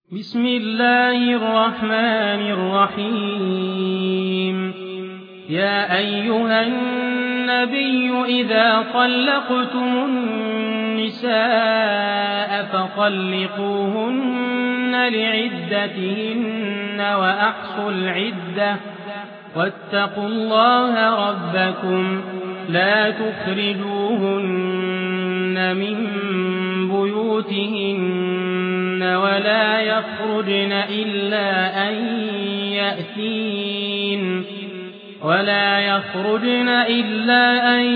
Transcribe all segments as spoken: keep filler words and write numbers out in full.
بسم الله الرحمن الرحيم يا أيها النبي إذا طلقتم النساء فطلقوهن لعدتهن وأحصوا العدة واتقوا الله ربكم لا تخرجوهن من بيوتهن ولا يخرجن إلا أن يأتين ولا يخرجن إلا أن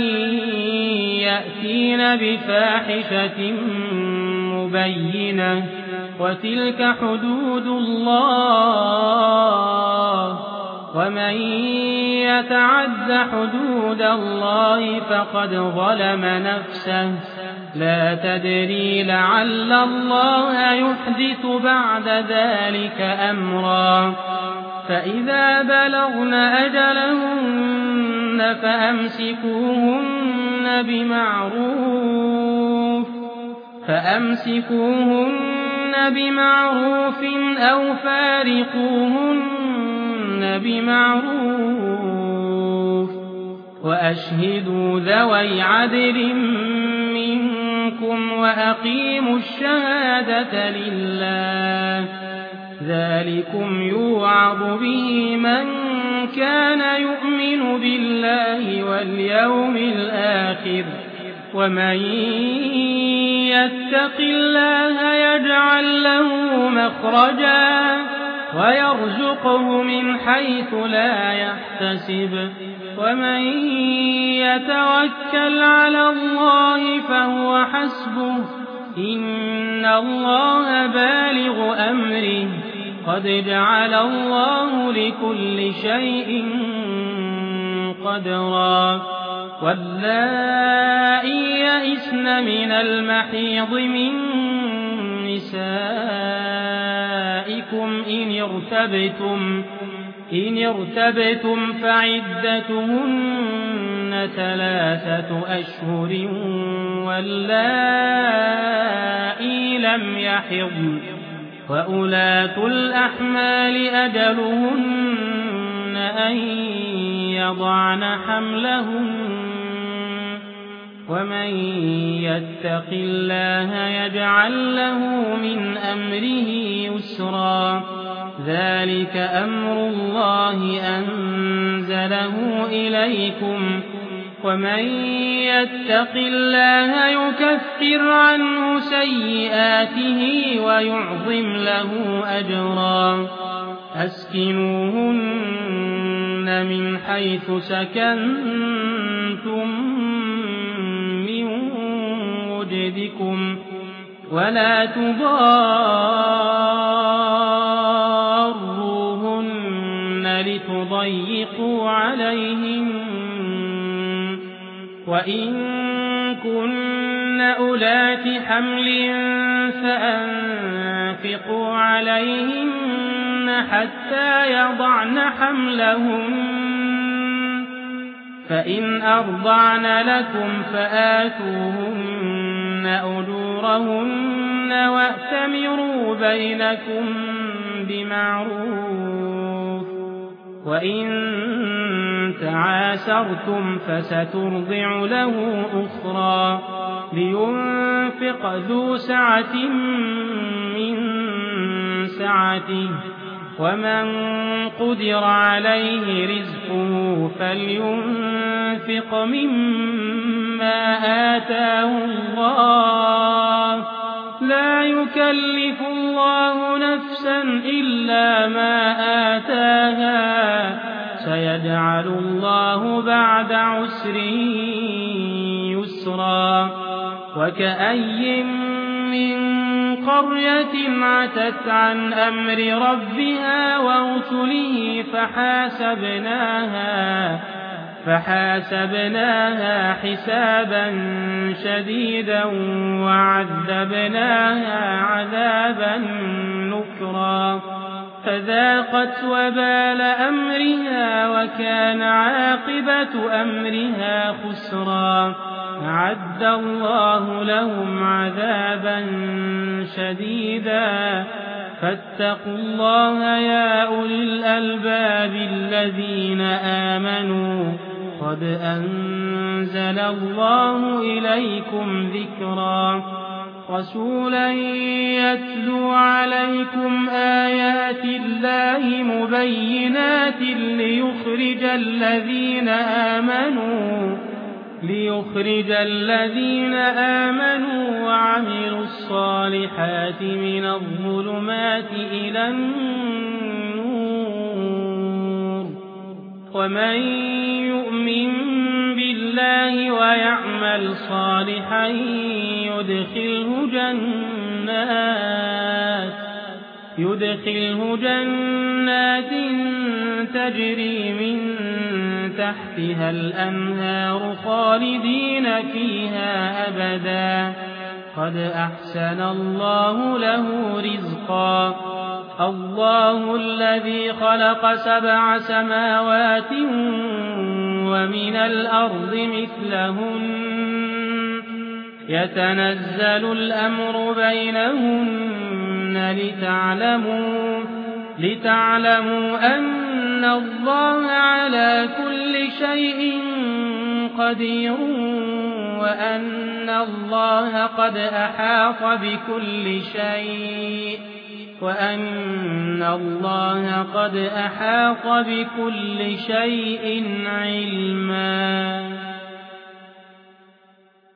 يأتين بفاحشة مبينة وتلك حدود الله ومن يتعد حدود الله فقد ظلم نفسه لا تدري لعل الله يحدث بعد ذلك أمرا فإذا بلغن أجلهن فأمسكوهن بمعروف فأمسكوهن بمعروف أو فارقوهن بمعروف وأشهدوا ذوي عدل منكم وأقيموا الشهادة لله ذلكم يوعظ به من كان يؤمن بالله واليوم الآخر ومن يتق الله يجعل له مخرجا ويرزقه من حيث لا يحتسب ومن يتوكل على الله فهو حسبه إن الله بالغ أمره قد جعل الله لكل شيء قدرا واللائي يئسن من المحيض من نسائكم إن ارتبتم إن ارتبتم فعدتهن ثلاثة أشهر واللائي لم يحضن وأولاة الأحمال أجلهن أن يضعن حملهن ومن يتق الله يجعل له من أمره يسرا ذلك أمر الله أنزله إليكم ومن يتق الله يكفر عنه سيئاته ويعظم له أجرا أسكنوهن من حيث سكنتم من وجدكم ولا تضاروهن لتضيقوا عليهن وإن كن أولات حمل فأنفقوا عليهن حتى يضعن حملهن فإن أرضعن لكم فآتوهن أجورهن وأتمروا بينكم بمعروف وإن تعاسرتم فسترضع له أخرى لينفق ذو سعة من سعته ومن قدر عليه رزقه فلينفق مما آتاه الله لا يكلف الله نفسا إلا ما آتاها سيجعل الله بعد عسر يسرا وكأي من قرية عتت عن أمر ربها ورسله فحاسبناها فحاسبناها حسابا شديدا وعذبناها عذابا نكرا فذاقت وبال أمرها وكان عاقبة أمرها خسرا أعد الله لهم عذابا شديدا فاتقوا الله يا أولي الألباب الذين آمنوا قد أنزل الله إليكم ذكرا رسولا يتلو عليكم آيات الله مبينات ليخرج الذين آمنوا ليخرج الذين آمنوا وعملوا الصالحات من الظلمات إلى النور ومن يؤمن بالله ويعمل صالحا يدخله جنات يدخله جنات تجري من تحتها الأنهار خالدين فيها أبدا قد أحسن الله له رزقا الله الذي خلق سبع سماوات ومن الأرض مثلهن يتنزل الأمر بينهن لتعلموا لتعلموا أن الله على كل شيء قدير وأن الله قد أحاط بكل شيء وأن الله قد أحاط بكل شيء علما.